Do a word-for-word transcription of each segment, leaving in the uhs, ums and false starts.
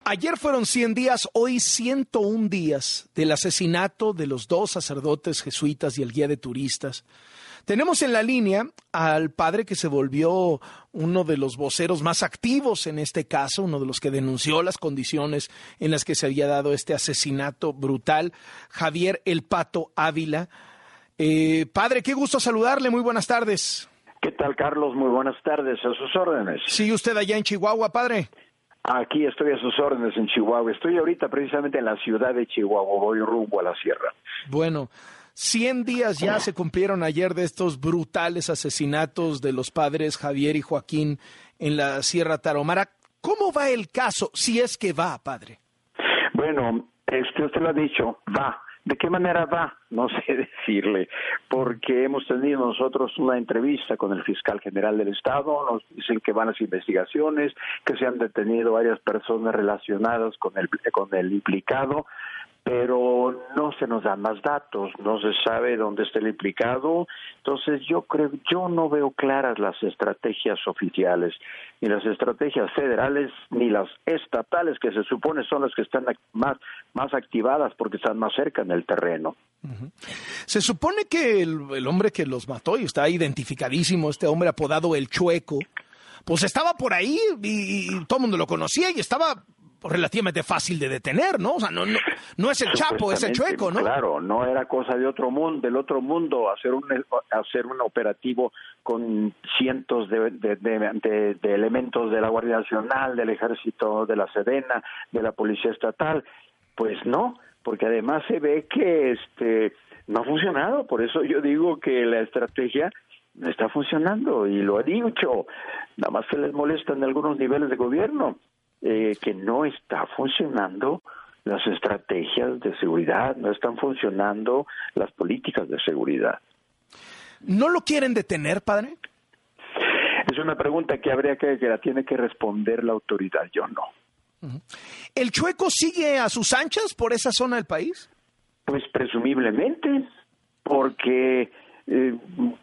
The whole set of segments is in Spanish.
Ayer fueron cien días, hoy ciento un días del asesinato de los dos sacerdotes jesuitas y el guía de turistas. Tenemos en la línea al padre que se volvió uno de los voceros más activos en este caso, uno de los que denunció las condiciones en las que se había dado este asesinato brutal, Javier El Pato Ávila. Eh, padre, qué gusto saludarle, muy buenas tardes. ¿Qué tal, Carlos? Muy buenas tardes, a sus órdenes. ¿Sigue usted allá en Chihuahua, padre? Aquí estoy a sus órdenes en Chihuahua. Estoy ahorita precisamente en la ciudad de Chihuahua, voy rumbo a la sierra. Bueno, cien días ya se cumplieron ayer de estos brutales asesinatos de los padres Javier y Joaquín en la Sierra Tarahumara. ¿Cómo va el caso, si es que va, padre? Bueno, este, usted lo ha dicho, va. ¿De qué manera va? No sé decirle, porque hemos tenido nosotros una entrevista con el fiscal general del Estado, nos dicen que van las investigaciones, que se han detenido varias personas relacionadas con el, con el implicado, pero no se nos dan más datos, no se sabe dónde está el implicado. Entonces yo creo, yo no veo claras las estrategias oficiales, ni las estrategias federales, ni las estatales, que se supone son las que están más, más activadas porque están más cerca en el terreno. Uh-huh. Se supone que el, el hombre que los mató, y está identificadísimo, este hombre apodado El Chueco, pues estaba por ahí y, y todo el mundo lo conocía y estaba relativamente fácil de detener, ¿no? O sea, no, no, no es el Chapo, es el Chueco, ¿no? Claro, no era cosa de otro mundo, del otro mundo hacer un hacer un operativo con cientos de, de, de, de, de elementos de la Guardia Nacional, del Ejército, de la Sedena, de la Policía Estatal. Pues no, porque además se ve que este no ha funcionado. Por eso yo digo que la estrategia no está funcionando, y lo he dicho, nada más que les molesta en algunos niveles de gobierno. Eh, que no está funcionando las estrategias de seguridad, no están funcionando las políticas de seguridad. ¿No lo quieren detener, padre? Es una pregunta que habría que, que la tiene que responder la autoridad, yo no. Uh-huh. ¿El Chueco sigue a sus anchas por esa zona del país? Pues presumiblemente, porque eh,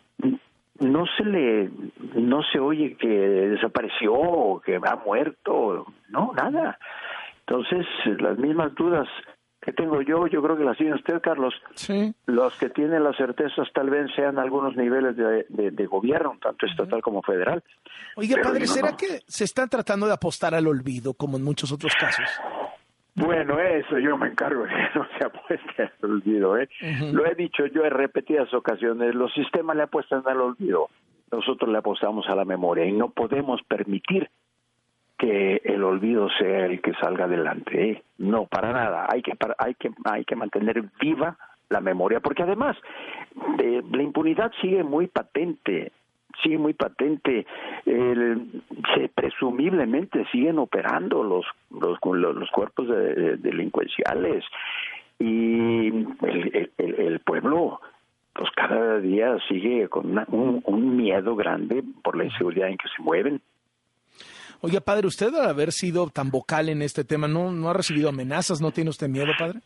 no se le, no se oye que desapareció o que ha muerto, no, nada. Entonces, las mismas dudas que tengo yo, yo creo que las tiene usted, Carlos. Sí. Los que tienen las certezas tal vez sean algunos niveles de, de, de gobierno, tanto estatal como federal. Oiga, Pero padre, no, ¿será no. que se están tratando de apostar al olvido, como en muchos otros casos? Bueno, eso yo me encargo de que no se apueste al olvido, ¿eh? Uh-huh. Lo he dicho yo en repetidas ocasiones, los sistemas le apuestan al olvido, nosotros le apostamos a la memoria, y no podemos permitir que el olvido sea el que salga adelante, ¿eh? No, para nada, hay que, para, hay que, hay que mantener viva la memoria, porque además eh, la impunidad sigue muy patente, sigue muy patente, el, se presumiblemente siguen operando los los, los, los cuerpos de, de, delincuenciales, y el, el, el pueblo pues cada día sigue con una, un, un miedo grande por la inseguridad en que se mueven. Oiga, padre, usted al haber sido tan vocal en este tema, ¿no, no ha recibido amenazas? ¿No tiene usted miedo, padre?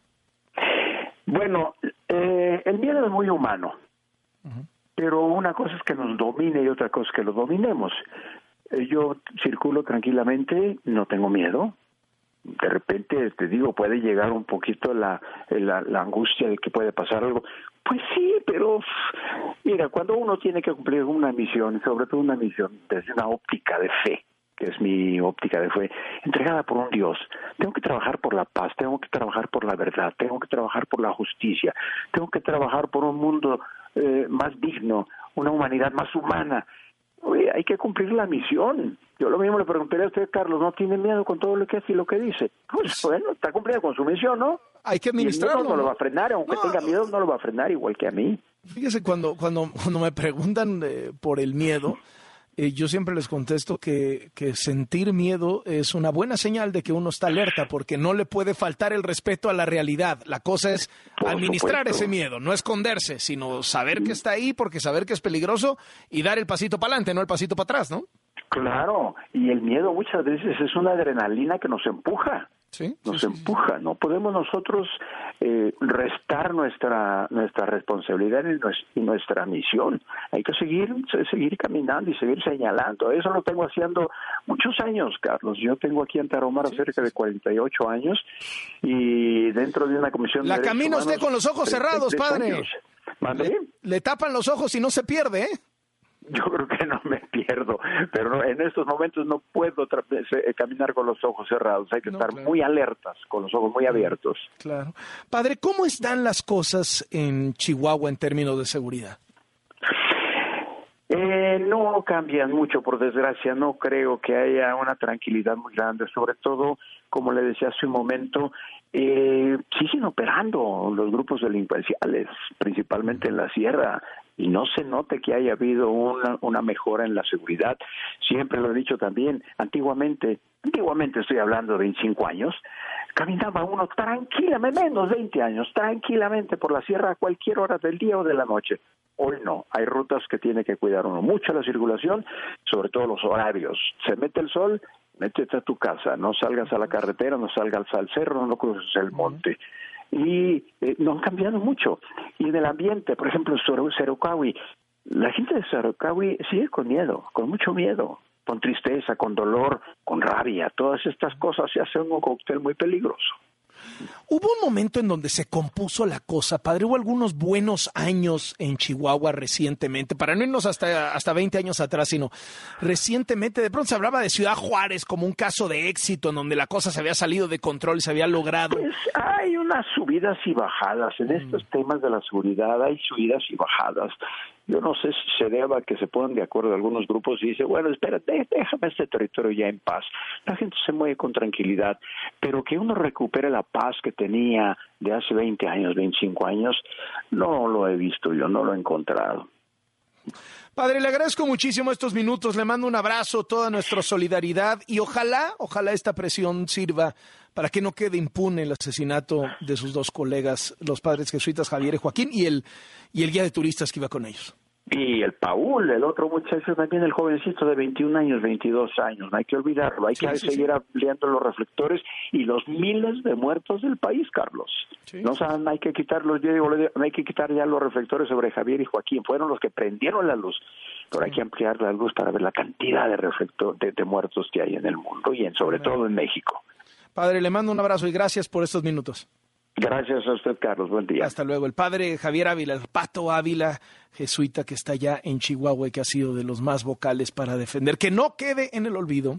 Bueno, eh, el miedo es muy humano. Uh-huh. Pero una cosa es que nos domine y otra cosa es que lo dominemos. Yo circulo tranquilamente, no tengo miedo. De repente, te digo, puede llegar un poquito la, la, la angustia de que puede pasar algo. Pues sí, pero mira, cuando uno tiene que cumplir una misión, sobre todo una misión desde una óptica de fe, que es mi óptica de fe, entregada por un Dios, tengo que trabajar por la paz, tengo que trabajar por la verdad, tengo que trabajar por la justicia, tengo que trabajar por un mundo eh, más digno, una humanidad más humana. Oye, hay que cumplir la misión. Yo lo mismo le preguntaría a usted, Carlos, ¿no tiene miedo con todo lo que hace y lo que dice? Pues bueno, está cumplida con su misión, ¿no? Hay que administrarlo. Y el miedo no lo va a frenar, aunque no. tenga miedo, no lo va a frenar, igual que a mí. Fíjese, cuando cuando cuando me preguntan eh, por el miedo, eh, yo siempre les contesto que, que sentir miedo es una buena señal de que uno está alerta, porque no le puede faltar el respeto a la realidad. La cosa es por administrar supuesto. Ese miedo, no esconderse, sino saber que está ahí, porque saber que es peligroso y dar el pasito para adelante, no el pasito para atrás, ¿no? Claro, y el miedo muchas veces es una adrenalina que nos empuja. Sí, nos sí, empuja. sí, sí. No podemos nosotros eh, restar nuestra nuestra responsabilidad y nuestra, y nuestra misión. Hay que seguir seguir caminando y seguir señalando. Eso lo tengo haciendo muchos años, Carlos. Yo tengo aquí en Tarahumara Sí, cerca sí, de sí. cuarenta y ocho años y dentro de una comisión La de derechos camina humanos, usted con los ojos cerrados, treinta y tres padre. años. ¿Mande? Le, le tapan los ojos y no se pierde, ¿eh? Yo creo que no me pierdo, pero no, en estos momentos no puedo tra- eh, caminar con los ojos cerrados. Hay que No, estar claro. muy alertas, con los ojos muy abiertos. Claro. Padre, ¿cómo están las cosas en Chihuahua en términos de seguridad? Eh, no cambian mucho, por desgracia. No creo que haya una tranquilidad muy grande. Sobre todo, como le decía hace un momento, eh, siguen operando los grupos delincuenciales, principalmente en la sierra, y no se note que haya habido una, una mejora en la seguridad. Siempre lo he dicho también, antiguamente, antiguamente estoy hablando de veinticinco años, caminaba uno tranquilamente, menos veinte años, tranquilamente por la sierra a cualquier hora del día o de la noche. Hoy no, hay rutas que tiene que cuidar uno mucho la circulación, sobre todo los horarios. Se mete el sol, métete a tu casa, no salgas a la carretera, no salgas al cerro, no cruces el monte. Y eh, no han cambiado mucho. Y en el ambiente, por ejemplo, Cerocahui, la gente de Cerocahui sigue con miedo, con mucho miedo, con tristeza, con dolor, con rabia. Todas estas cosas se hacen un cóctel muy peligroso. Hubo un momento en donde se compuso la cosa, padre. Hubo algunos buenos años en Chihuahua recientemente, para no irnos hasta, hasta veinte años atrás, sino recientemente. De pronto se hablaba de Ciudad Juárez como un caso de éxito en donde la cosa se había salido de control y se había logrado. Pues hay unas subidas y bajadas. En estos temas de la seguridad hay subidas y bajadas. Yo no sé si se deba a que se pongan de acuerdo algunos grupos y dicen, bueno, espérate, déjame este territorio ya en paz. La gente se mueve con tranquilidad, pero que uno recupere la paz que tenía de hace veinte años, veinticinco años, no lo he visto yo, no lo he encontrado. Padre, le agradezco muchísimo estos minutos, le mando un abrazo, toda nuestra solidaridad y ojalá, ojalá esta presión sirva para que no quede impune el asesinato de sus dos colegas, los padres jesuitas Javier y Joaquín y el, y el guía de turistas que iba con ellos. Y el Paul, el otro muchacho también, el jovencito de veintiún años, veintidós años, no hay que olvidarlo, hay Sí, que sí, seguir sí. ampliando los reflectores y los miles de muertos del país, Carlos. Sí, No sí, saben, hay que quitarlos, yo digo, no hay que quitar ya los reflectores sobre Javier y Joaquín, fueron los que prendieron la luz, pero hay que ampliar la luz para ver la cantidad de reflectores de, de muertos que hay en el mundo y en, sobre Amén. todo en México. Padre, le mando un abrazo y gracias por estos minutos. Gracias a usted, Carlos, buen día. Hasta luego. El padre Javier Ávila, el Pato Ávila, jesuita que está allá en Chihuahua y que ha sido de los más vocales para defender que no quede en el olvido